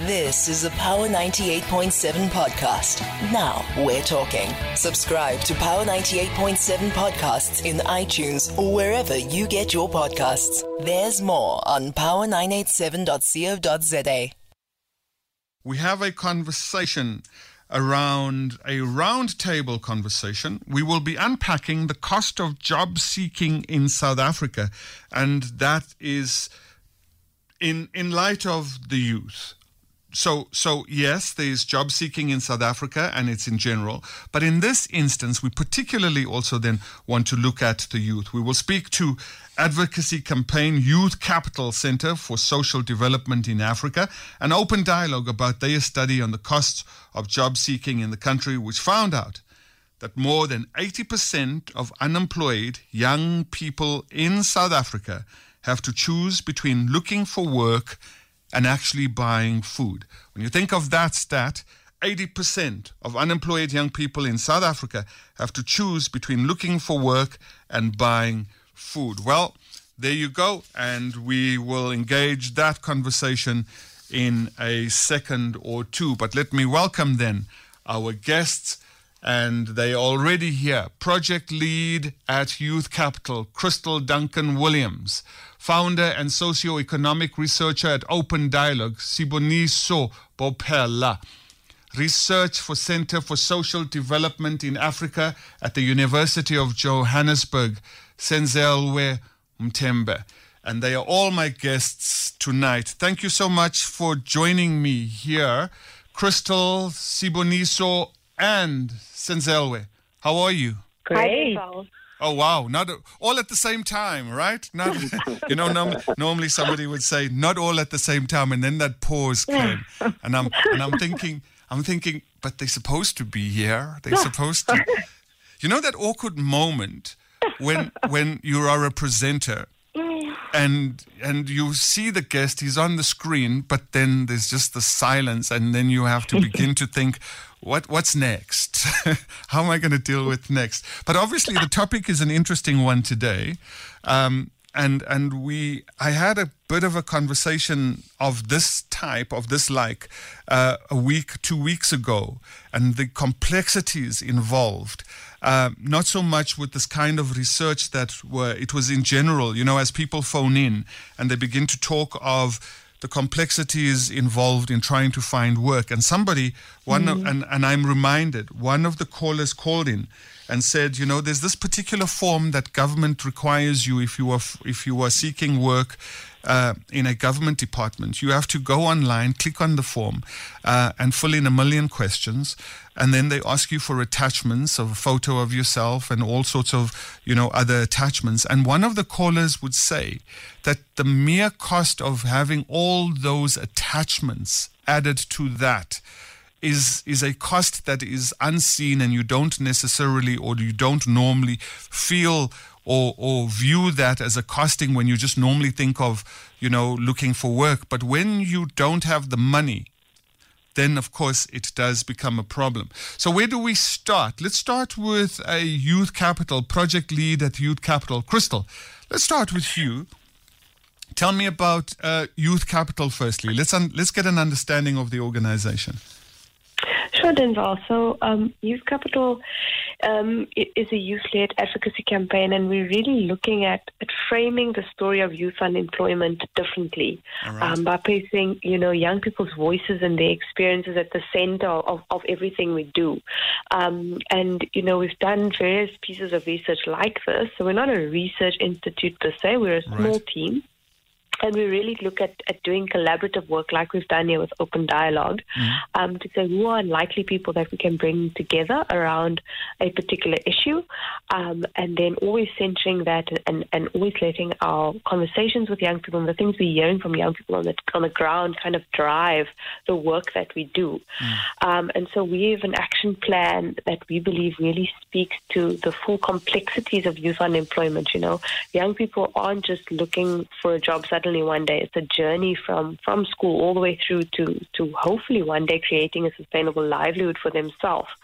This is a Power 98.7 podcast. Now we're talking. Subscribe to Power 98.7 podcasts in iTunes or wherever you get your podcasts. There's more on power987.co.za. We have a conversation around a roundtable conversation. We will be unpacking the cost of job seeking in South Africa, and that is in light of the youth. So yes, there is job seeking in South Africa, and it's in general. But in this instance, we particularly also then want to look at the youth. We will speak to advocacy campaign Youth Capital Center for Social Development in Africa, an open dialogue about their study on the costs of job seeking in the country, which found out that more than 80% of unemployed young people in South Africa have to choose between looking for work and actually buying food. When you think of that stat, 80% of unemployed young people in South Africa have to choose between looking for work and buying food. Well, there you go, and we will engage that conversation in a second or two. But let me welcome then our guests, and they are already here. Project lead at Youth Capital, Crystal Duncan Williams. Founder and socio-economic researcher at Open Dialogue, Siboniso Bophela. Research for Center for Social Development in Africa at the University of Johannesburg, Senzelwe Mthembe. And they are all my guests tonight. Thank you so much for joining me here. Crystal, Siboniso, and Senzelwe. How are you? Great. Oh, wow. Not all at the same time, right? Not, normally somebody would say not all at the same time, and then that pause came. And I'm thinking, but they're supposed to be here. They're supposed to. You know that awkward moment when you are a presenter and you see the guest, he's on the screen, but then there's just the silence, and then you have to begin to think, what's next? How am I going to deal with next? But obviously the topic is an interesting one today. I had a bit of a conversation of this type, of this like, 2 weeks ago, and the complexities involved. Not so much with this kind of research it was in general, as people phone in and they begin to talk of the complexities involved in trying to find work. And and I'm reminded, one of the callers called in and said, there's this particular form that government requires you if you are seeking work in a government department. You have to go online, click on the form, and fill in 1 million questions. And then they ask you for attachments of a photo of yourself and all sorts of, other attachments. And one of the callers would say that the mere cost of having all those attachments added to that is a cost that is unseen, and you don't necessarily, or you don't normally feel or view that as a costing when you just normally think of, looking for work. But when you don't have the money, then of course it does become a problem. So where do we start? Let's start with a Youth Capital project lead at Youth Capital. Crystal, let's start with you. Tell me about Youth Capital firstly. Let's get an understanding of the organization. Sure, Denzel. So Youth Capital is a youth-led advocacy campaign, and we're really looking at framing the story of youth unemployment differently, right, by placing, young people's voices and their experiences at the center of everything we do. And, we've done various pieces of research like this. So we're not a research institute per se. We're a small team. And we really look at doing collaborative work like we've done here with Open Dialogue, to say who are unlikely people that we can bring together around a particular issue, and then always centering that and always letting our conversations with young people and the things we're hearing from young people on the ground kind of drive the work that we do. And so we have an action plan that we believe really speaks to the full complexities of youth unemployment. Young people aren't just looking for a job suddenly one day. It's a journey from school all the way through to hopefully one day creating a sustainable livelihood for themselves.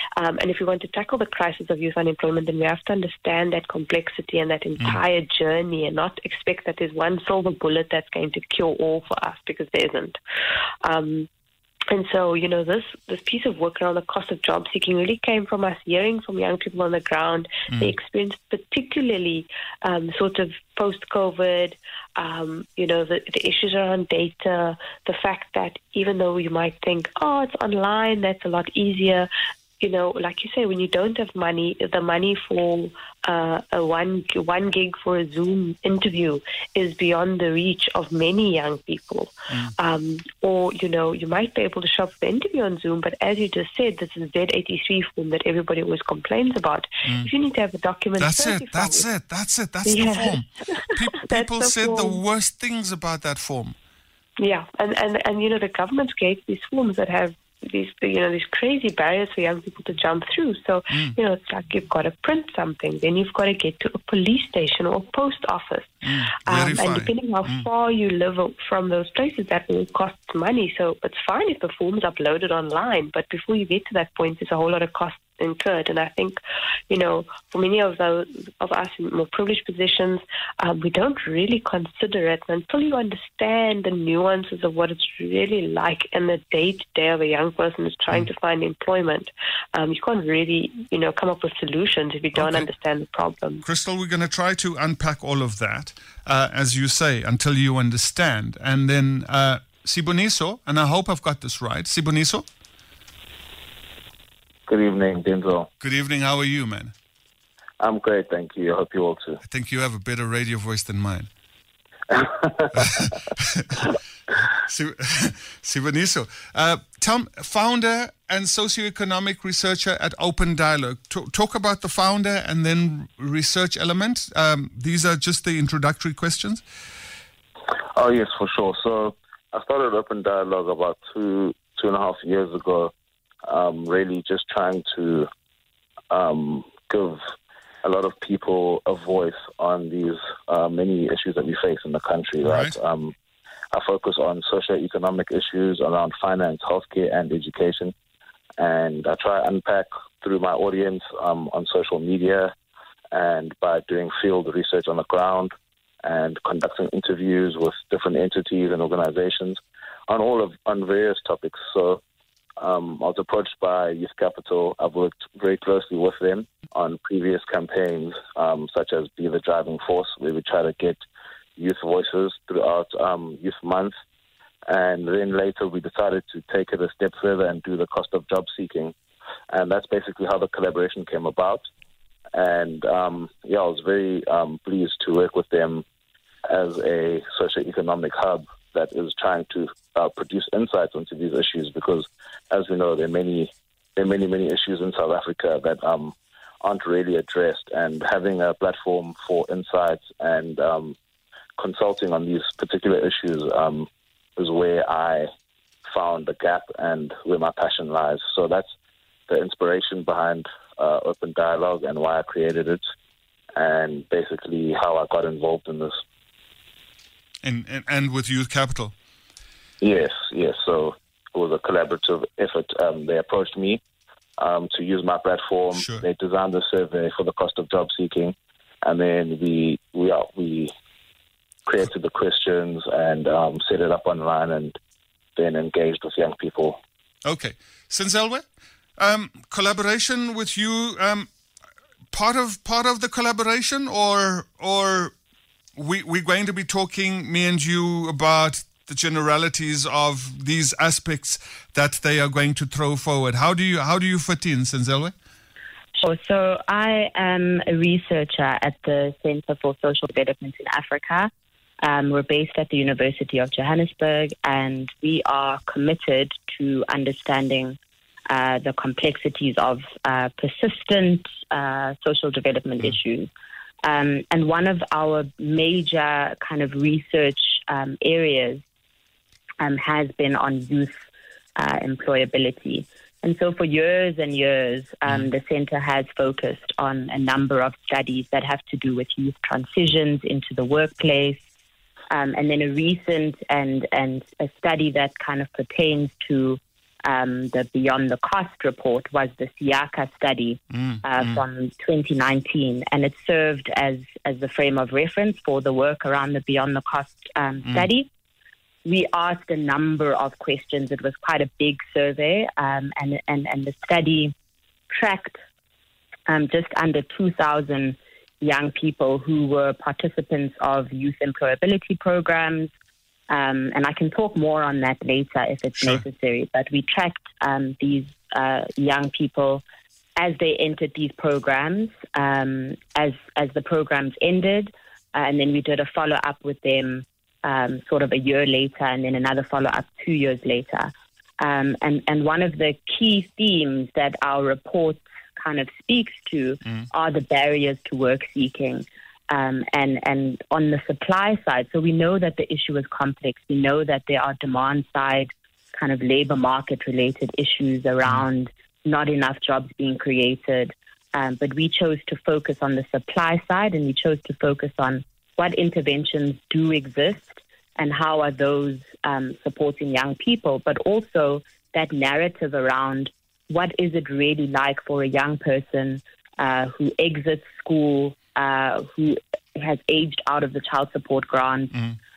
And if we want to tackle the crisis of youth unemployment, then we have to understand that complexity and that entire journey, and not expect that there's one silver bullet that's going to cure all for us, because there isn't. And so, this piece of work around the cost of job seeking really came from us hearing from young people on the ground, the experience, particularly sort of post-COVID, the issues around data, the fact that even though you might think, it's online, that's a lot easier, like you say, when you don't have money, the money for a one gig for a Zoom interview is beyond the reach of many young people. Or, you might be able to shop for the interview on Zoom, but as you just said, this is Z83 form that everybody always complains about. If you need to have a document certified. That's the form. People said the worst things about that form. Yeah, and the government creates these forms that have these crazy barriers for young people to jump through. So, it's like you've got to print something, then you've got to get to a police station or a post office. And depending how far you live from those places, that will cost money. So it's fine if the form's uploaded online, but before you get to that point, there's a whole lot of cost incurred. And I think, for many of us in more privileged positions, we don't really consider it until you understand the nuances of what it's really like in the day-to-day of a young person who's trying to find employment. You can't really, come up with solutions if you don't understand the problem. Crystal, we're going to try to unpack all of that, as you say, until you understand. And then Siboniso, and I hope I've got this right. Siboniso? Good evening, Denzel. Good evening. How are you, man? I'm great, thank you. I hope you all too. I think you have a better radio voice than mine. Siboniso, founder and socioeconomic researcher at Open Dialogue. Talk about the founder and then research element. These are just the introductory questions. Oh, yes, for sure. So I started Open Dialogue about two and a half years ago. Really just trying to give a lot of people a voice on these many issues that we face in the country. Right? I focus on socio-economic issues around finance, healthcare, and education. And I try to unpack through my audience on social media and by doing field research on the ground and conducting interviews with different entities and organizations on various topics. So I was approached by Youth Capital. I've worked very closely with them on previous campaigns, such as Be the Driving Force, where we try to get youth voices throughout Youth Month. And then later we decided to take it a step further and do the cost of job seeking. And that's basically how the collaboration came about. And I was very pleased to work with them as a socioeconomic hub that is trying to produce insights into these issues, because, as we know, there are many issues in South Africa that aren't really addressed. And having a platform for insights and consulting on these particular issues is where I found the gap and where my passion lies. So that's the inspiration behind Open Dialogue and why I created it, and basically how I got involved in this. And with Youth Capital? Yes. So it was a collaborative effort. They approached me to use my platform. Sure. They designed the survey for the cost of job seeking, and then we created the questions and set it up online, and then engaged with young people. Okay. Senzelwe, collaboration with you, part of the collaboration, or we're going to be talking, me and you, about the generalities of these aspects that they are going to throw forward. How do you fit in, Senzelwe? Sure. So I am a researcher at the Center for Social Development in Africa. We're based at the University of Johannesburg, and we are committed to understanding the complexities of persistent social development issues. And one of our major kind of research areas has been on youth employability. And so for years and years, the center has focused on a number of studies that have to do with youth transitions into the workplace. And then a recent and a study that kind of pertains to the Beyond the Cost report was the SIACA study from 2019, and it served as the frame of reference for the work around the Beyond the Cost study. We asked a number of questions. It was quite a big survey, and the study tracked just under 2,000 young people who were participants of youth employability programs. And I can talk more on that later if it's necessary. But we tracked these young people as they entered these programs, as the programs ended, and then we did a follow-up with them sort of a year later, and then another follow-up 2 years later. And one of the key themes that our report kind of speaks to are the barriers to work seeking. And on the supply side, so we know that the issue is complex. We know that there are demand side kind of labor market related issues around not enough jobs being created. But we chose to focus on the supply side, and we chose to focus on what interventions do exist and how are those supporting young people, but also that narrative around what is it really like for a young person who exits school, who has aged out of the child support grant,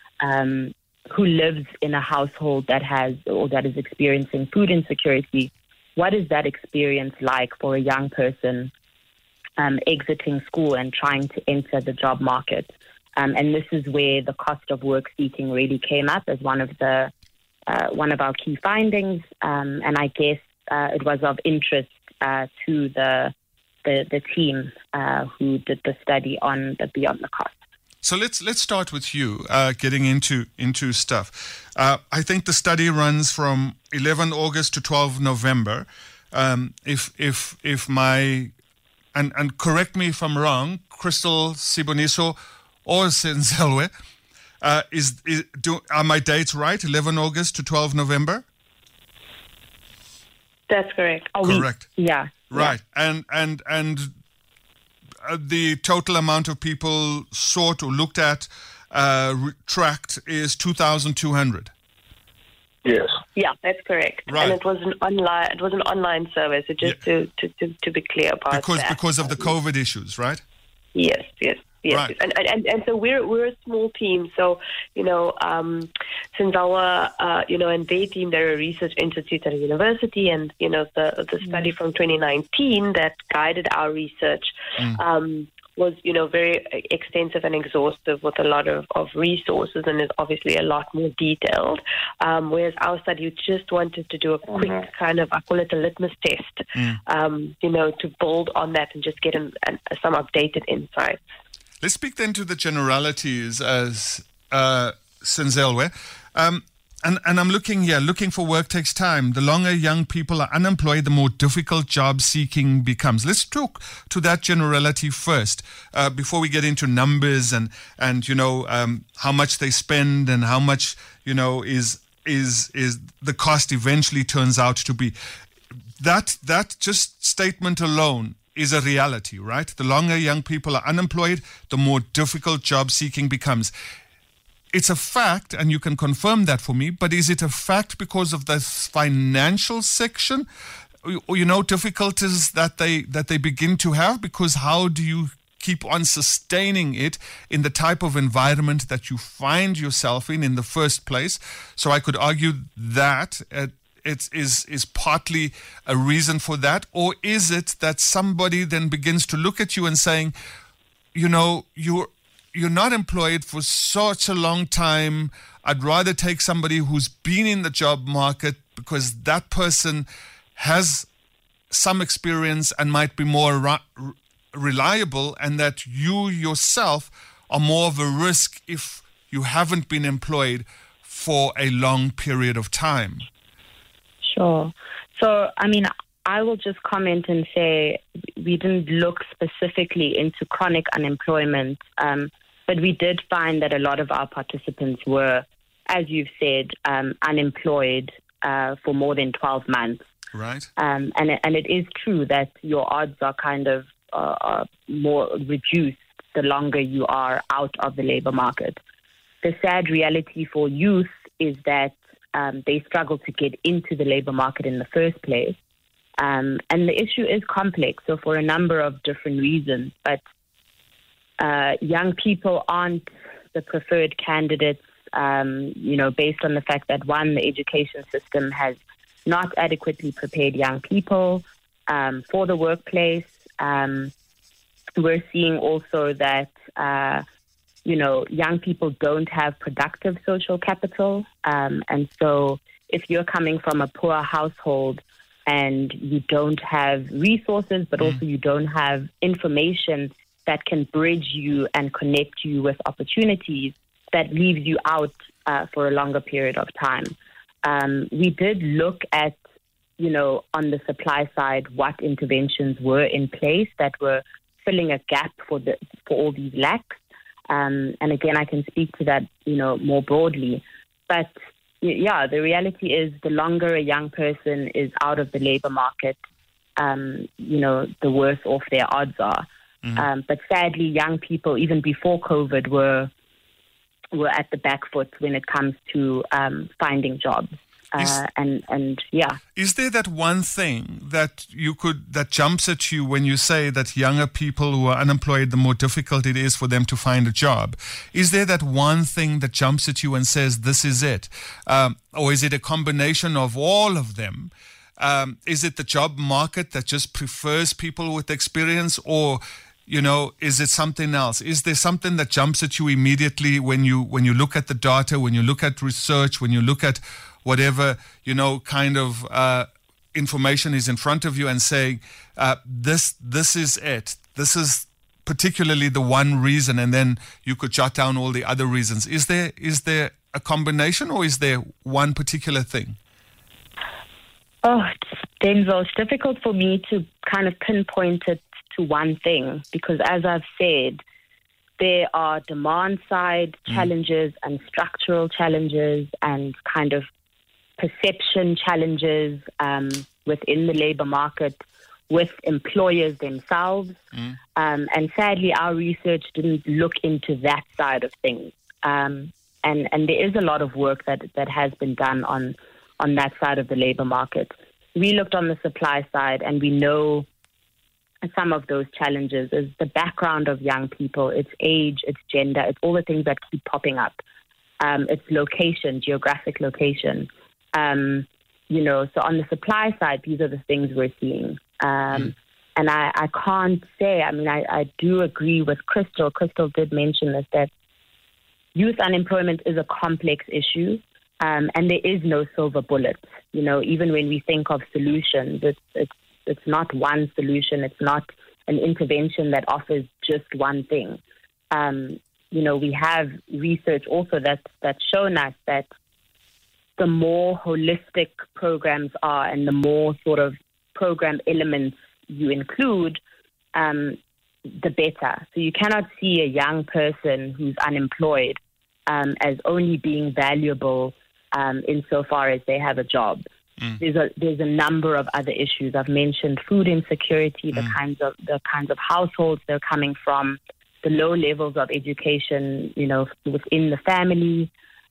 who lives in a household that has or that is experiencing food insecurity. What is that experience like for a young person exiting school and trying to enter the job market? And this is where the cost of work seeking really came up as one of our key findings. And I guess it was of interest to the team who did the study on the Beyond the Cost. So let's start with you, getting into stuff. I think the study runs from 11 August to 12 November. If my and correct me if I'm wrong, Crystal, Siboniso, or Senzelwe, are my dates right? 11 August to 12 November. That's correct. Correct. Yeah. Right. And the total amount of people sought or looked at, tracked is 2,200. Yes. Yeah, that's correct. Right. And it was an online survey. So just to be clear about that, because of the COVID issues, right? Yes. Right. And so we're a small team. So, since our, and their team, they're a research institute at a university, and, the study from 2019 that guided our research was, very extensive and exhaustive with a lot of resources, and is obviously a lot more detailed. Whereas our study, we just wanted to do a quick kind of, I call it a litmus test, to build on that and just get some updated insights. Let's speak then to the generalities as Senzelwe. And I'm looking for work takes time. The longer young people are unemployed, the more difficult job seeking becomes. Let's talk to that generality first, before we get into numbers and how much they spend and how much, is the cost eventually turns out to be. That just statement alone is a reality, right? The longer young people are unemployed, the more difficult job seeking becomes. It's a fact, and you can confirm that for me, but is it a fact because of the financial section, difficulties that they begin to have? Because how do you keep on sustaining it in the type of environment that you find yourself in the first place? So I could argue that it is partly a reason for that, or is it that somebody then begins to look at you and saying, you're not employed for such a long time. I'd rather take somebody who's been in the job market because that person has some experience and might be more reliable, and that you yourself are more of a risk if you haven't been employed for a long period of time. Sure. So, I will just comment and say we didn't look specifically into chronic unemployment, but we did find that a lot of our participants were, as you've said, unemployed for more than 12 months. Right. And it is true that your odds are kind of more reduced the longer you are out of the labor market. The sad reality for youth is that they struggle to get into the labor market in the first place. And the issue is complex, so for a number of different reasons. But young people aren't the preferred candidates, based on the fact that, one, the education system has not adequately prepared young people for the workplace. We're seeing also that, young people don't have productive social capital. And so if you're coming from a poor household and you don't have resources, but also you don't have information that can bridge you and connect you with opportunities, that leaves you out for a longer period of time. We did look at, on the supply side, what interventions were in place that were filling a gap for all these lacks. And again, I can speak to that, more broadly. But yeah, the reality is the longer a young person is out of the labor market, the worse off their odds are. But sadly, young people, even before COVID, were at the back foot when it comes to finding jobs. Is there that one thing that jumps at you when you say that younger people who are unemployed, the more difficult it is for them to find a job? Is there that one thing that jumps at you and says, this is it? Or is it a combination of all of them? Is it the job market that just prefers people with experience, or is it something else? Is there something that jumps at you immediately when you look at the data, when you look at research, when you look at whatever, kind of information is in front of you and saying, this is it. This is particularly the one reason, and then you could jot down all the other reasons. Is there a combination, or is there one particular thing? Oh, Denzel, it's difficult for me to kind of pinpoint it to one thing, because as I've said, there are demand side challenges and structural challenges and kind of perception challenges within the labor market with employers themselves. And sadly, our research didn't look into that side of things. And there is a lot of work that has been done on that side of the labor market. We looked on the supply side, and we know some of those challenges is the background of young people, its age, its gender, it's all the things that keep popping up. Its location, geographic location. So on the supply side, these are the things we're seeing. And I can't say, I do agree with Crystal. Crystal did mention this, that youth unemployment is a complex issue. And there is no silver bullet. Even when we think of solutions, it's not one solution. It's not an intervention that offers just one thing. We have research also that's shown us that the more holistic programs are and the more sort of program elements you include, the better. So you cannot see a young person who's unemployed as only being valuable insofar as they have a job. There's a number of other issues. I've mentioned food insecurity, the kinds of households they're coming from, the low levels of education, within the family,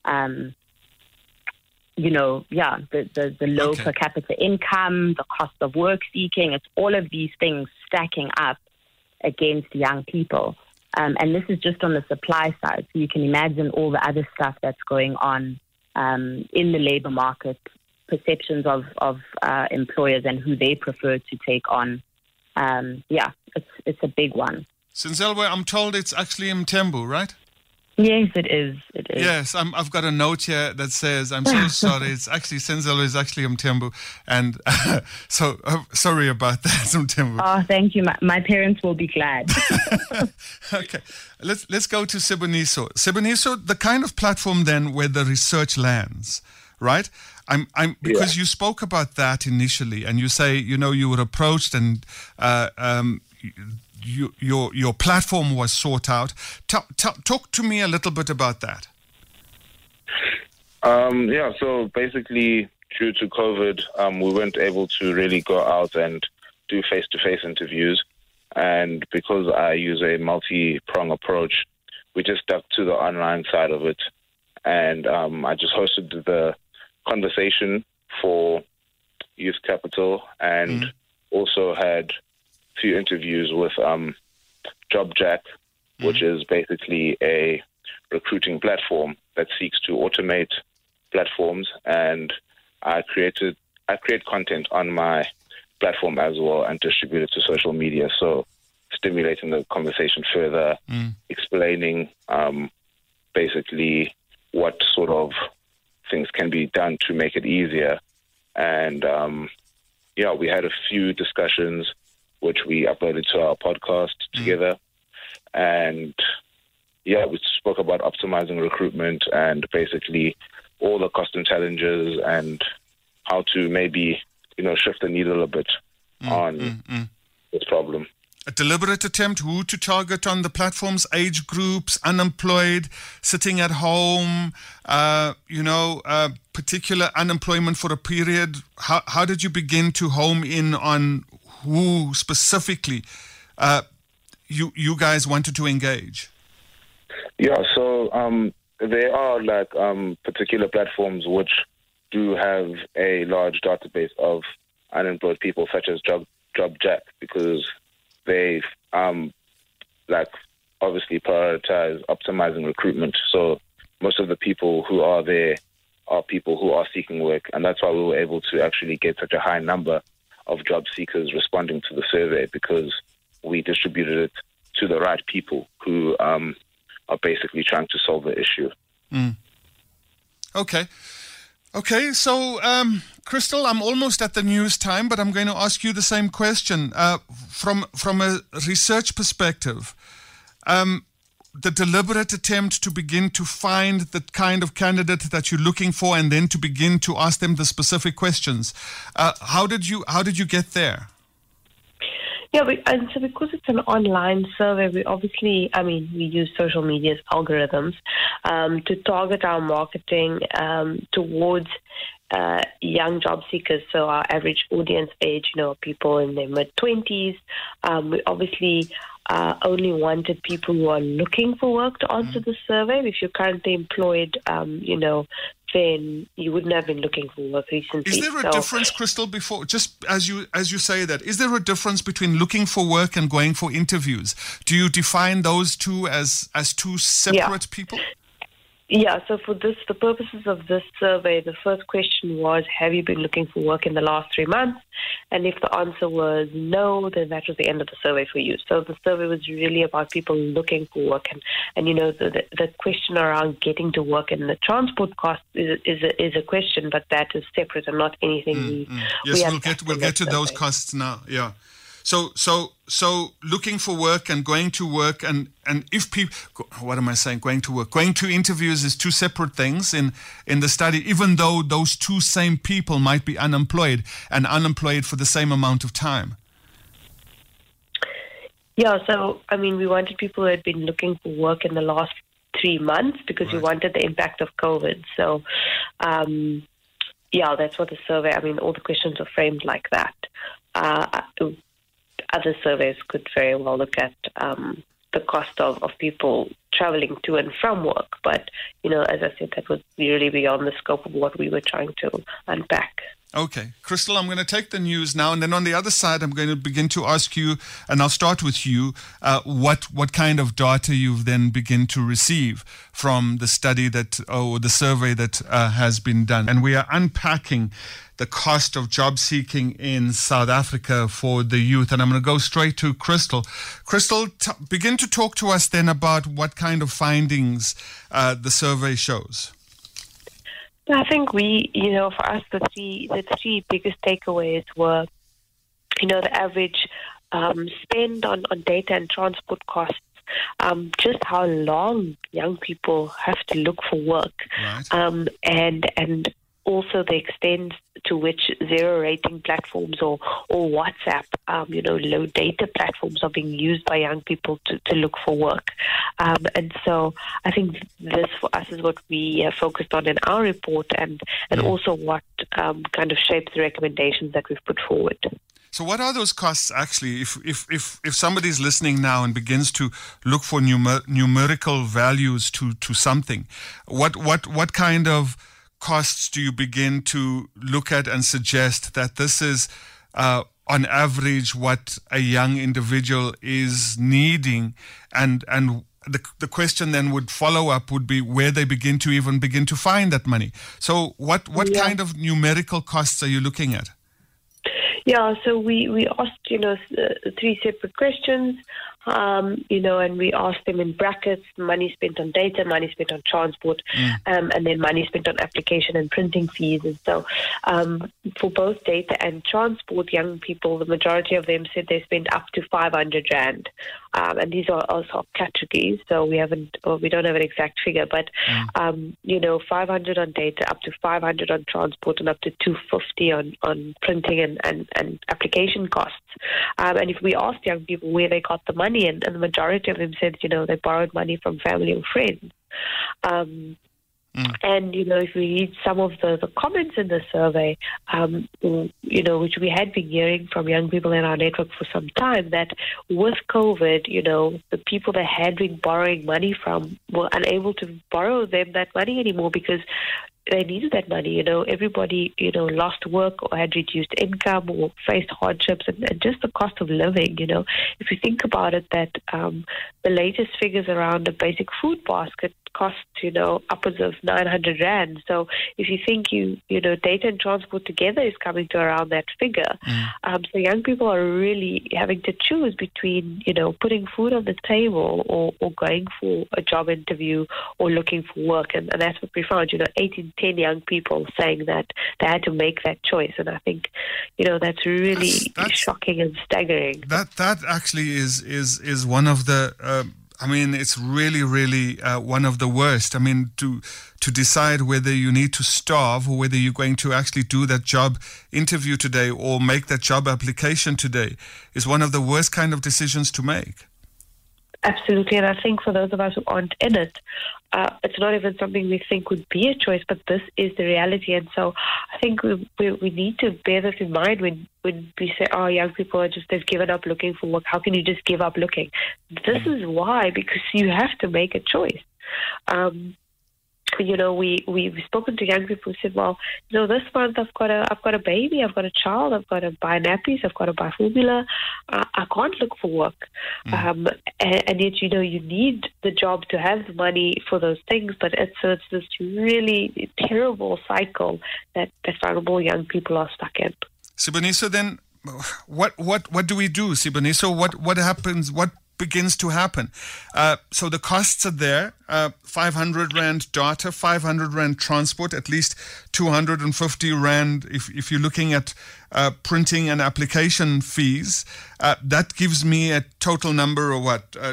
the low per capita income, the cost of work seeking. It's all of these things stacking up against young people. And this is just on the supply side. So you can imagine all the other stuff that's going on in the labor market, perceptions of employers and who they prefer to take on. It's a big one. Sinzelwe, I'm told it's actually Mthembu, right? Yes, it is. It is. Yes, I've got a note here that says, I'm so sorry, it's actually, Sinzelwe is actually Mthembu. And so, sorry about that, Mthembu. Oh, thank you. My parents will be glad. Okay, let's go to Siboniso. Siboniso, the kind of platform then where the research lands, right? Because you spoke about that initially, and you say, you were approached and your platform was sought out. Talk to me a little bit about that. So basically, due to COVID, we weren't able to really go out and do face-to-face interviews. And because I use a multi-prong approach, we just stuck to the online side of it. And I just hosted the conversation for Youth Capital, and also had a few interviews with JobJack, which is basically a recruiting platform that seeks to automate platforms, and I create content on my platform as well and distribute it to social media. So stimulating the conversation further, explaining basically what sort of things can be done to make it easier. And we had a few discussions which we uploaded to our podcast together. And we spoke about optimizing recruitment and basically all the cost and challenges and how to maybe, shift the needle a bit on this problem. A deliberate attempt who to target on the platform's age groups, unemployed, sitting at home, particular unemployment for a period. How did you begin to home in on who specifically you guys wanted to engage? Yeah, so there are particular platforms which do have a large database of unemployed people, such as JobJack, because they obviously prioritize optimizing recruitment. So most of the people who are there are people who are seeking work, and that's why we were able to actually get such a high number of job seekers responding to the survey, because we distributed it to the right people who are basically trying to solve the issue. Okay, so Crystal, I'm almost at the news time, but I'm going to ask you the same question. From a research perspective, the deliberate attempt to begin to find the kind of candidate that you're looking for, and then to begin to ask them the specific questions. How did you get there? Yeah, and so because it's an online survey, we obviously, we use social media's algorithms to target our marketing towards young job seekers. So our average audience age, people in their mid-20s. We obviously only wanted people who are looking for work to answer the survey. If you're currently employed, then you wouldn't have been looking for work recently. Is there a difference, Crystal, before, just as you say that, is there a difference between looking for work and going for interviews? Do you define those two as two separate people? Yeah, so for the purposes of this survey, the first question was, have you been looking for work in the last 3 months? And if the answer was no, then that was the end of the survey for you. So the survey was really about people looking for work. And the question around getting to work and the transport cost is a question, but that is separate and not anything Yes, we'll get to those costs now, yeah. So looking for work and going to work and if people, what am I saying? Going to work, going to interviews is two separate things in the study, even though those two same people might be unemployed for the same amount of time. Yeah, so, we wanted people who had been looking for work in the last 3 months because we wanted the impact of COVID. So, that's what the survey, all the questions are framed like that. Other surveys could very well look at the cost of people traveling to and from work. But, as I said, that would be really beyond the scope of what we were trying to unpack. Okay. Crystal, I'm going to take the news now, and then on the other side, I'm going to begin to ask you, and I'll start with you, what kind of data you've then begin to receive from the study or the survey that has been done. And we are unpacking the cost of job seeking in South Africa for the youth. And I'm going to go straight to Crystal. Crystal, begin to talk to us then about what kind of findings the survey shows. I think for us, the three biggest takeaways were, the average spend on data and transport costs, just how long young people have to look for work, and also the extent to which zero rating platforms or WhatsApp, low data platforms are being used by young people to look for work. And so I think this for us is what we focused on in our report and also what kind of shapes the recommendations that we've put forward. So what are those costs actually? If somebody's listening now and begins to look for numerical values to something, what kind of costs are you looking at? What kind of costs are you looking at? Yeah, so I mean, we wanted people who had been looking for work in the last 3 months because we wanted the impact of COVID. So what kind of costs do you begin to look at and suggest that this is on average what a young individual is needing, and the question then would follow up would be where they begin to find that money. So what kind of numerical costs are you looking at? Yeah, so we asked, 3 separate questions, and we asked them in brackets: money spent on data, money spent on transport, and then money spent on application and printing fees. And so for both data and transport, young people, the majority of them said they spend up to 500 Rand. And these are also categories, so we don't have an exact figure, but 500 on data, up to 500 on transport, and up to 250 on printing and application costs. And if we asked young people where they got the money, and the majority of them said, they borrowed money from family or friends. And, if we read some of the comments in the survey, which we had been hearing from young people in our network for some time, that with COVID, the people that had been borrowing money from were unable to borrow them that money anymore because they needed that money. Everybody, lost work or had reduced income or faced hardships, and just the cost of living. If you think about it, that the latest figures around a basic food basket costs, upwards of 900 Rand. So if you think data and transport together is coming to around that figure. So young people are really having to choose between, putting food on the table or going for a job interview or looking for work. And that's what we found, 8 in 10 young people saying that they had to make that choice. And I think, that's really shocking and staggering. That actually is one of the... it's really, really one of the worst. To decide whether you need to starve or whether you're going to actually do that job interview today or make that job application today is one of the worst kind of decisions to make. Absolutely, and I think for those of us who aren't in it, it's not even something we think would be a choice, but this is the reality. And so I think we need to bear this in mind when we say, young people they've given up looking for work. How can you just give up looking? This is why, because you have to make a choice. We've spoken to young people who said, well, this month I've got a baby, I've got a child, I've got to buy nappies, I've got to buy formula. I can't look for work. And yet, you need the job to have the money for those things, but it's this really terrible cycle that vulnerable young people are stuck in. Siboniso, then what do we do, Siboniso? What happens? What begins to happen? So the costs are there, 500 Rand data, 500 Rand transport, at least 250 Rand if you're looking at printing and application fees. That gives me a total number of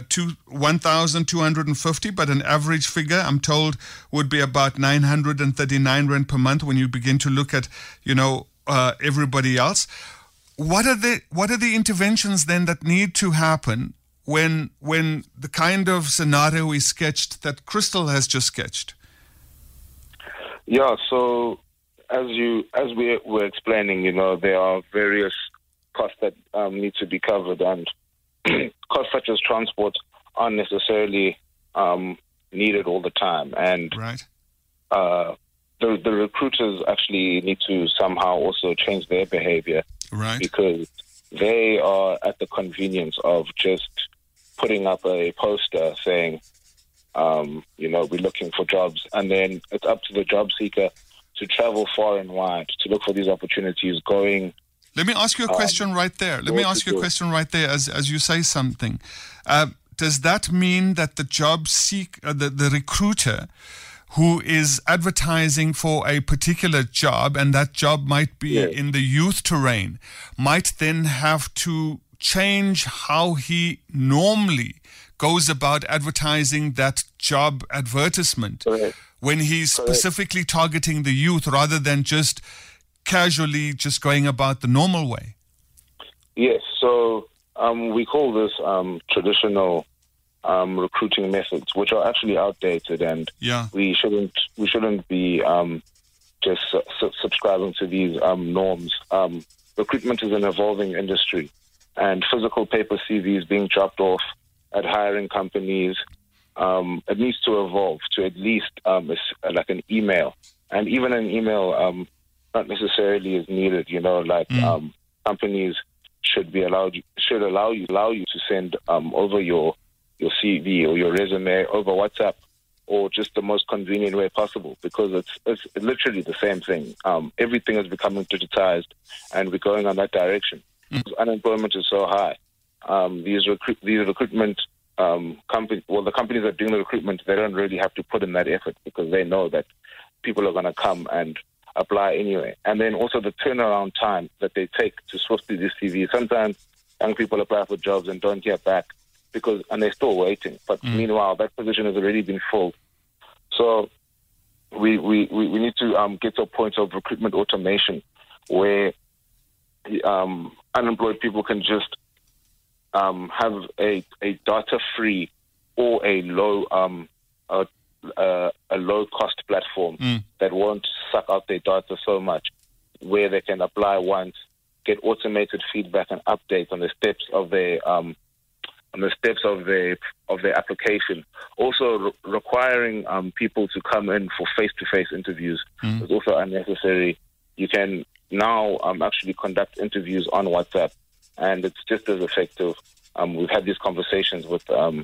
1,250, but an average figure I'm told would be about 939 Rand per month when you begin to look at everybody else. What are the interventions then that need to happen when the kind of scenario is sketched that Crystal has just sketched? Yeah, so as we were explaining, there are various costs that need to be covered, and costs such as transport aren't necessarily needed all the time. And right. The recruiters actually need to somehow also change their behavior, right? Because they are at the convenience of just putting up a poster saying, we're looking for jobs. And then it's up to the job seeker to travel far and wide to look for these opportunities going. Let me ask you a question right there. As you say something. Does that mean that the job the recruiter who is advertising for a particular job, and that job might be in the youth terrain, might then have to change how he normally goes about advertising that job advertisement when he's specifically targeting the youth rather than just casually just going about the normal way? Yes, so we call this traditional recruiting methods, which are actually outdated, and we shouldn't be just subscribing to these norms. Recruitment is an evolving industry, and physical paper CVs being dropped off at hiring companies, it needs to evolve to at least like an email And even an email not necessarily is needed. Companies should allow you to send over your CV or your resume over WhatsApp, or just the most convenient way possible, because it's literally the same thing. Everything is becoming digitized, and we're going on that direction. Unemployment is so high. These recruitment companies, the companies that are doing the recruitment, they don't really have to put in that effort, because they know that people are going to come and apply anyway. And then also the turnaround time that they take to sort through this CV. Sometimes young people apply for jobs and don't get back and they're still waiting. But meanwhile, that position has already been filled. So we need to get to a point of recruitment automation where unemployed people can just have a data-free or a low-cost platform that won't suck out their data so much, where they can apply once, get automated feedback and updates on the steps of their application. Also, requiring people to come in for face-to-face interviews is also unnecessary. You can now actually conduct interviews on WhatsApp, and it's just as effective. We've had these conversations with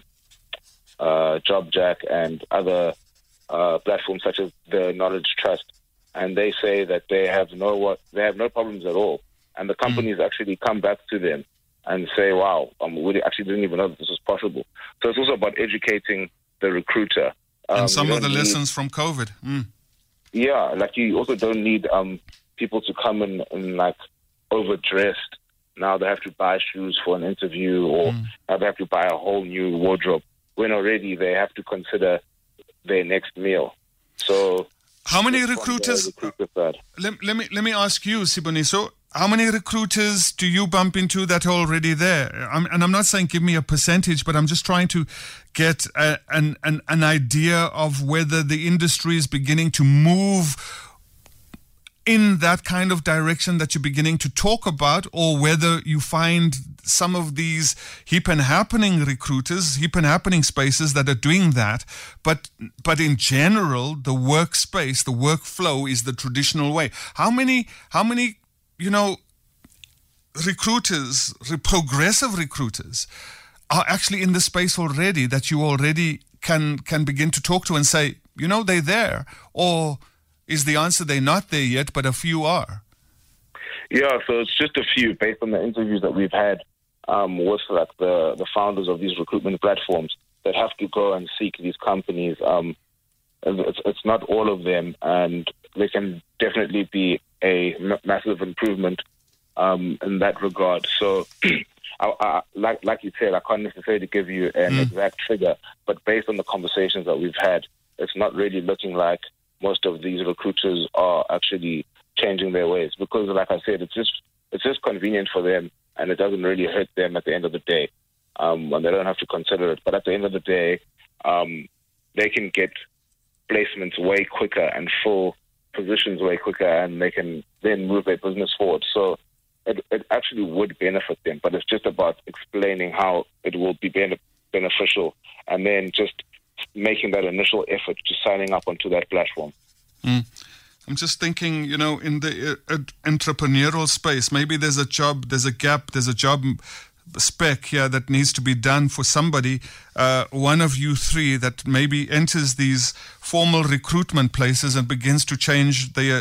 JobJack and other platforms such as the Knowledge Trust, and they say that they have no problems at all. And the companies actually come back to them and say, wow, we actually didn't even know that this was possible. So it's also about educating the recruiter. And some of the lessons from COVID. Yeah, like you also don't need people to come in like overdressed. Now they have to buy shoes for an interview, or now they have to buy a whole new wardrobe, when already they have to consider their next meal. So how many recruiters? Let me ask you, Siboniso. How many recruiters do you bump into that are already there? I'm not saying give me a percentage, but I'm just trying to get an idea of whether the industry is beginning to move in that kind of direction that you're beginning to talk about, or whether you find some of these hip and happening recruiters, hip and happening spaces that are doing that. But in general, the workspace, the workflow is the traditional way. How many recruiters, progressive recruiters, are actually in the space already that you already can begin to talk to and say, they're there? Or is the answer they're not there yet, but a few are? Yeah, so it's just a few based on the interviews that we've had with like the founders of these recruitment platforms that have to go and seek these companies. It's not all of them, and there can definitely be a massive improvement in that regard. So, like you said, I can't necessarily give you an exact figure, but based on the conversations that we've had, it's not really looking like most of these recruiters are actually changing their ways, because, like I said, it's just convenient for them, and it doesn't really hurt them at the end of the day, when they don't have to consider it. But at the end of the day, they can get placements way quicker and fill positions way quicker, and they can then move their business forward. So it actually would benefit them, but it's just about explaining how it will be beneficial, and then just making that initial effort to signing up onto that platform. I'm just thinking, in the entrepreneurial space, maybe there's a job, there's a gap, there's a job spec here that needs to be done for somebody, one of you three that maybe enters these formal recruitment places and begins to change their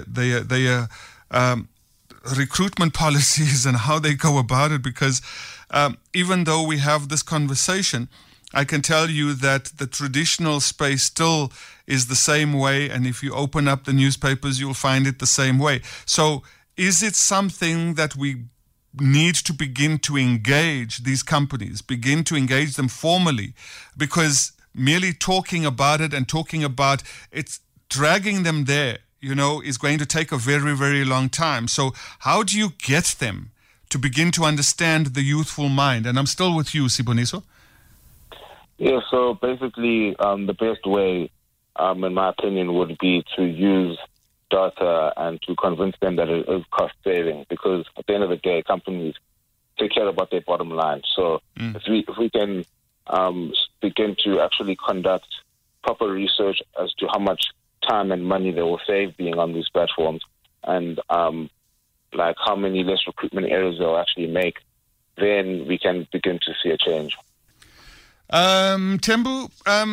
recruitment policies and how they go about it. Because even though we have this conversation, I can tell you that the traditional space still is the same way, and if you open up the newspapers, you'll find it the same way. So is it something that we need to begin to engage these companies, begin to engage them formally? Because merely talking about it and talking about it's dragging them there, is going to take a very, very long time. So how do you get them to begin to understand the youthful mind? And I'm still with you, Siboniso. Yeah, so basically the best way, in my opinion, would be to use data and to convince them that it is cost saving, because at the end of the day, companies take care about their bottom line. So if we can begin to actually conduct proper research as to how much time and money they will save being on these platforms, and like how many less recruitment errors they'll actually make, then we can begin to see a change. Thembu,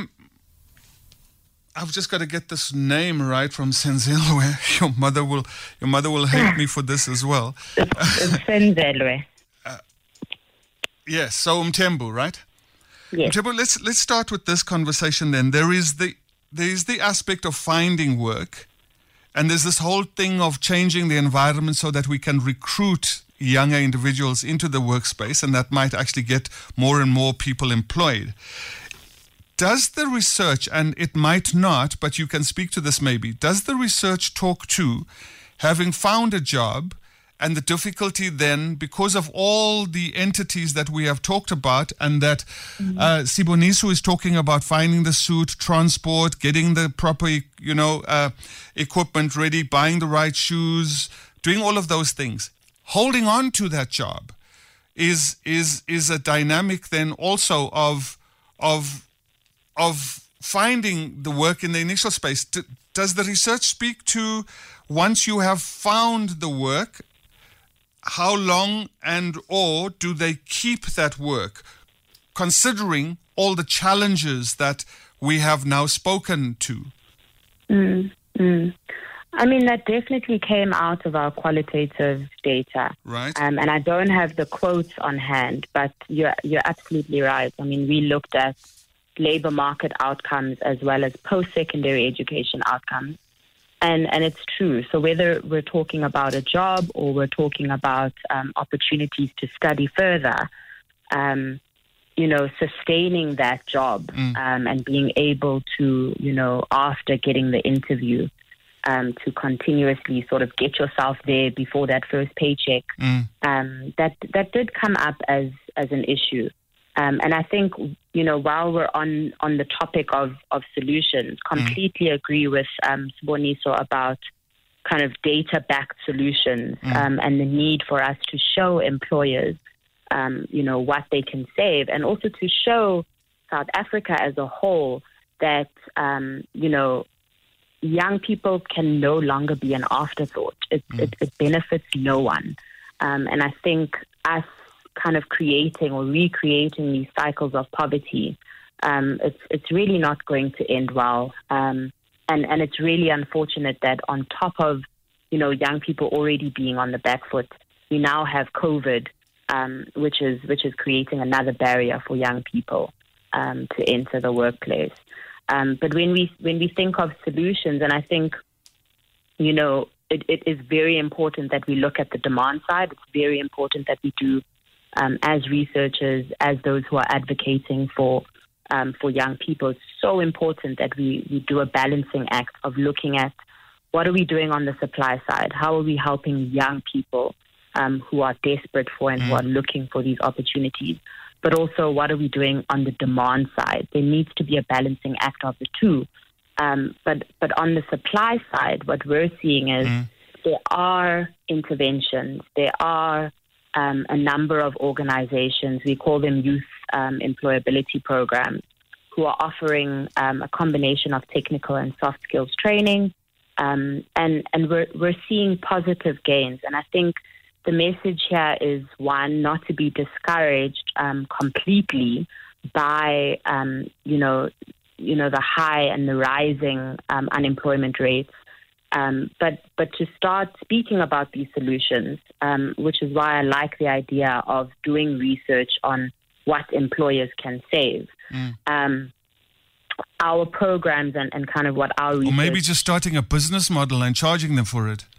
I've just got to get this name right from Senzelwe. Your mother will hate me for this as well. It's Senzelwe. Yes, so Thembu, right? Yes. Thembu, let's start with this conversation then. There is the aspect of finding work, and there's this whole thing of changing the environment so that we can recruit younger individuals into the workspace, and that might actually get more and more people employed. Does the research, and it might not, but you can speak to this maybe, does the research talk to having found a job and the difficulty then, because of all the entities that we have talked about, and that Siboniso is talking about, finding the suit, transport, getting the proper, equipment ready, buying the right shoes, doing all of those things. Holding on to that job is a dynamic then also of finding the work in the initial space. Does the research speak to, once you have found the work, how long or do they keep that work, considering all the challenges that we have now spoken to? I mean, that definitely came out of our qualitative data. Right. And I don't have the quotes on hand, but you're absolutely right. I mean, we looked at labor market outcomes as well as post-secondary education outcomes. And it's true. So whether we're talking about a job or we're talking about opportunities to study further, sustaining that job and being able to, after getting the interview, to continuously sort of get yourself there before that first paycheck, that did come up as an issue. And I think, while we're on the topic of solutions, completely agree with Siboniso about kind of data-backed solutions and the need for us to show employers, what they can save, and also to show South Africa as a whole that, young people can no longer be an afterthought. It benefits no one. And I think us kind of creating or recreating these cycles of poverty, it's really not going to end well. And it's really unfortunate that on top of, young people already being on the back foot, we now have COVID, which is creating another barrier for young people to enter the workplace. But when we think of solutions, and I think, it is very important that we look at the demand side. It's very important that we do, as researchers, as those who are advocating for young people, it's so important that we do a balancing act of looking at what are we doing on the supply side? How are we helping young people who are desperate for and who are looking for these opportunities? But also, what are we doing on the demand side? There needs to be a balancing act of the two. But on the supply side, what we're seeing is there are interventions. There are a number of organizations, we call them youth employability programs, who are offering a combination of technical and soft skills training. And we're seeing positive gains. And I think the message here is, one, not to be discouraged completely by, the high and the rising unemployment rates, but to start speaking about these solutions, which is why I like the idea of doing research on what employers can save. Our programs and kind of what our research... Or maybe just starting a business model and charging them for it.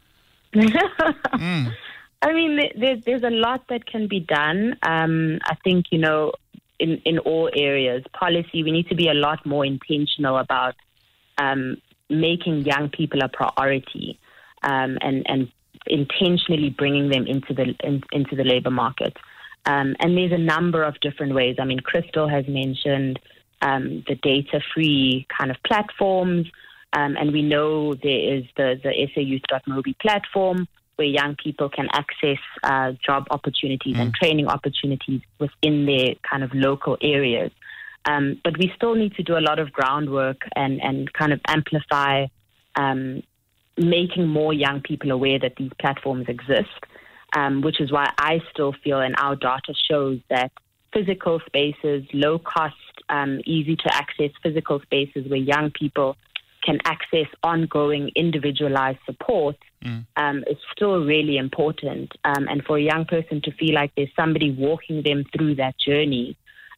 I mean, there's a lot that can be done. I think, in all areas, policy, we need to be a lot more intentional about making young people a priority and intentionally bringing them into the labor market. And there's a number of different ways. I mean, Crystal has mentioned the data-free kind of platforms, and we know there is the SAYouth.mobi platform, where young people can access job opportunities and training opportunities within their kind of local areas. But we still need to do a lot of groundwork and kind of amplify making more young people aware that these platforms exist, which is why I still feel, and our data shows, that physical spaces, low cost, easy to access physical spaces where young people can access ongoing individualized support is still really important. And for a young person to feel like there's somebody walking them through that journey,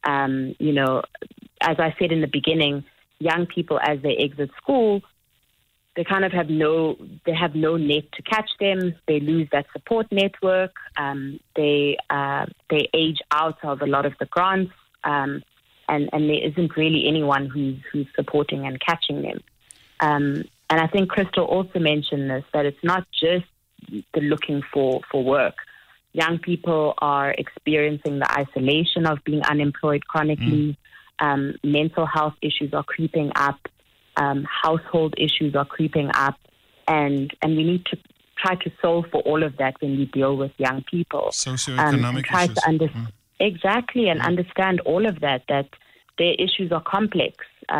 as I said in the beginning, young people, as they exit school, they kind of have no net to catch them. They lose that support network. They age out of a lot of the grants, and there isn't really anyone who's supporting and catching them. And I think Crystal also mentioned this, that it's not just the looking for work. Young people are experiencing the isolation of being unemployed chronically. Mental health issues are creeping up. Household issues are creeping up. And we need to try to solve for all of that when we deal with young people. Socioeconomic try issues. To Exactly, and understand all of that their issues are complex.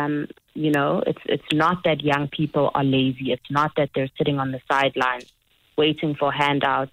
It's not that young people are lazy. It's not that they're sitting on the sidelines waiting for handouts.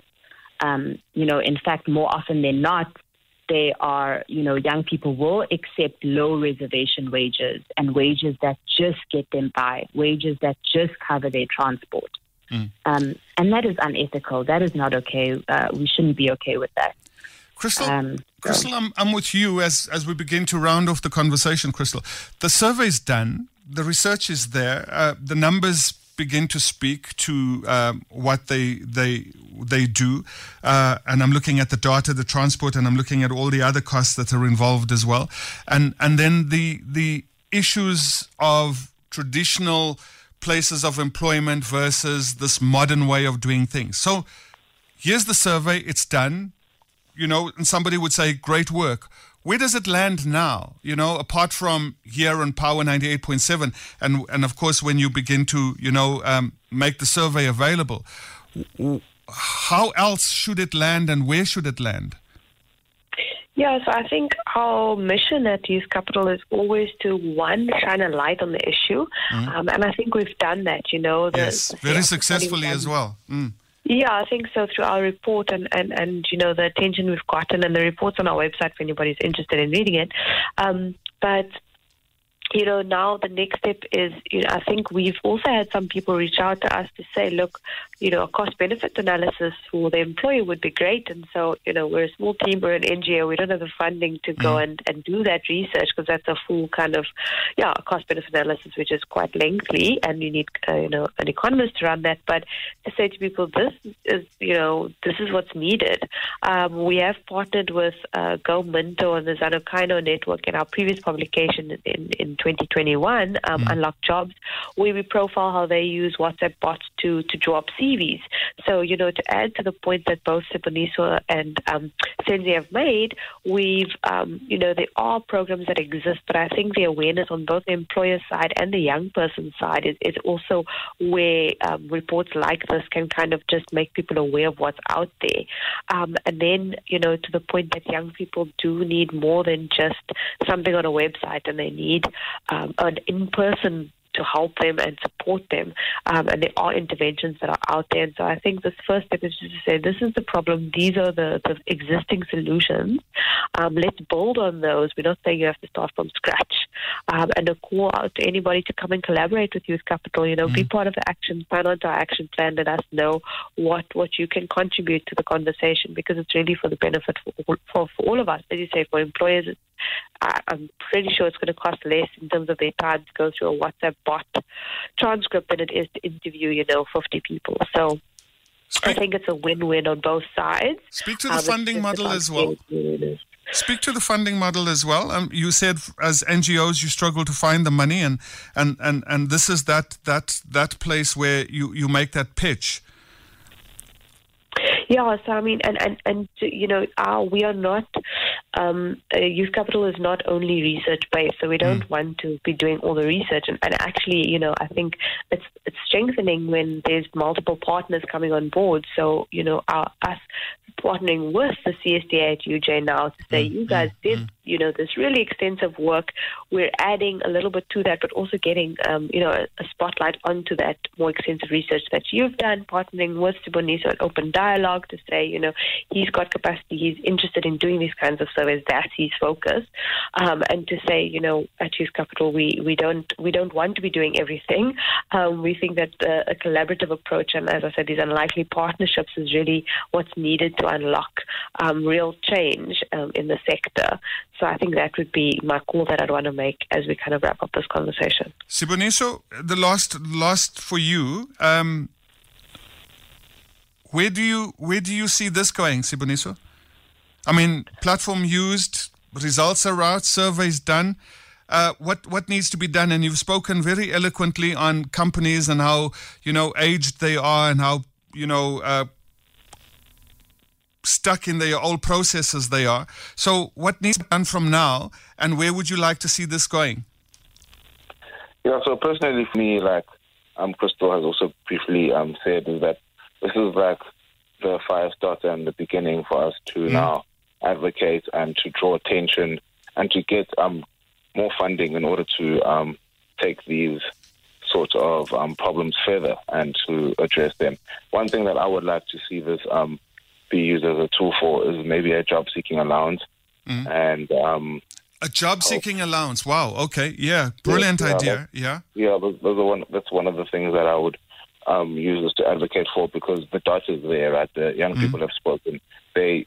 In fact, more often than not, they are, young people will accept low reservation wages and wages that just get them by, wages that just cover their transport. And that is unethical. That is not okay. We shouldn't be okay with that. Crystal, I'm with you as we begin to round off the conversation, Crystal. The survey's done. The research is there. The numbers begin to speak to what they do. And I'm looking at the data, the transport, and I'm looking at all the other costs that are involved as well. And then the issues of traditional places of employment versus this modern way of doing things. So here's the survey. It's done. And somebody would say, great work. Where does it land now? Apart from here on Power 98.7, and of course, when you begin to, make the survey available, how else should it land and where should it land? Yeah, so I think our mission at Youth Capital is always to, one, shine a light on the issue. And I think we've done that, Yes, very successfully as well. Yeah, I think so, through our report and the attention we've gotten, and the report's on our website if anybody's interested in reading it. But now the next step is, I think we've also had some people reach out to us to say, look, a cost-benefit analysis for the employer would be great. And so, we're a small team, we're an NGO, we don't have the funding to go and do that research, because that's a full kind of, cost-benefit analysis, which is quite lengthy, and you need, an economist to run that. But to say to people, this is what's needed. We have partnered with Go Minto and the Zanukaino network in our previous publication in 2021, Unlock Jobs, where we profile how they use WhatsApp bots to draw up CVs. So, to add to the point that both Siboniso and Senzi have made, we've, there are programs that exist, but I think the awareness on both the employer side and the young person side is also where reports like this can kind of just make people aware of what's out there. And then, to the point that young people do need more than just something on a website, and they need an in-person to help them and support them. And there are interventions that are out there. And so I think this first step is just to say, this is the problem. These are the existing solutions. Let's build on those. We're not saying you have to start from scratch. And a call out to anybody to come and collaborate with Youth Capital, be part of the action, sign on to our action plan, let us know what you can contribute to the conversation, because it's really for the benefit for all of us. As you say, for employers, I'm pretty sure it's going to cost less in terms of their time to go through a WhatsApp bot transcript than it is to interview, 50 people. So I think it's a win-win on both sides. Speak to the funding model as well. Speak to the funding model as well. You said as NGOs you struggle to find the money, and this is that place where you make that pitch. Yeah, so I mean, we are not, Youth Capital is not only research-based, so we don't want to be doing all the research. And actually, I think it's strengthening when there's multiple partners coming on board. So, us partnering with the CSDA at UJ now to say, you guys did this really extensive work. We're adding a little bit to that, but also getting, a spotlight onto that more extensive research that you've done, partnering with Siboniso at Open Dialogue to say, he's got capacity, he's interested in doing these kinds of surveys, that's his focus, and to say, at Youth Capital, we don't want to be doing everything. We think that a collaborative approach, and as I said, these unlikely partnerships is really what's needed to unlock real change in the sector. So I think that would be my call that I'd want to make as we kind of wrap up this conversation. Siboniso, the last for you. Where do you see this going, Siboniso? I mean, platform used, results are out, surveys done. What needs to be done? And you've spoken very eloquently on companies and how aged they are and how stuck in their old processes they are. So what needs to be done from now, and where would you like to see this going? Yeah, so personally for me, like Crystal has also briefly said, is that this is like the fire starter and the beginning for us to now advocate and to draw attention and to get more funding in order to take these sort of problems further and to address them. One thing that I would like to see this be used as a tool for is maybe a job-seeking allowance. And a job-seeking allowance. Wow. Okay. Yeah. Brilliant idea. That's one of the things that I would use this to advocate for, because the data is there, right? The young people have spoken. It's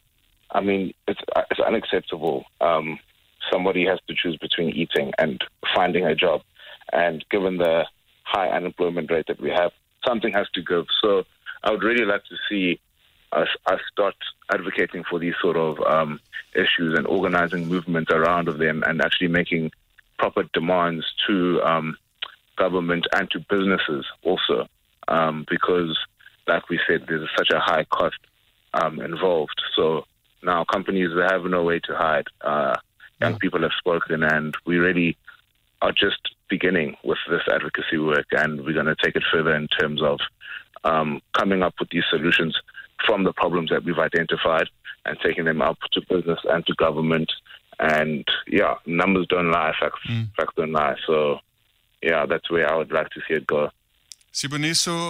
unacceptable. Somebody has to choose between eating and finding a job. And given the high unemployment rate that we have, something has to give. So I would really like to see us start advocating for these sort of issues and organizing movements around of them and actually making proper demands to government and to businesses also, because, like we said, there's such a high cost involved. So now companies, they have no way to hide. Young people have spoken, and we really are just beginning with this advocacy work, and we're going to take it further in terms of coming up with these solutions from the problems that we've identified and taking them up to business and to government. And numbers don't lie, facts don't lie. So that's where I would like to see it go. Siboniso,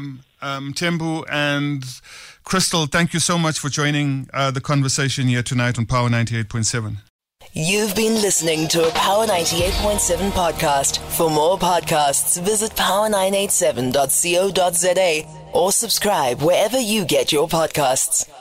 Tembu and Crystal, thank you so much for joining the conversation here tonight on Power 98.7. You've been listening to a Power 98.7 podcast. For more podcasts, visit power987.co.za or subscribe wherever you get your podcasts.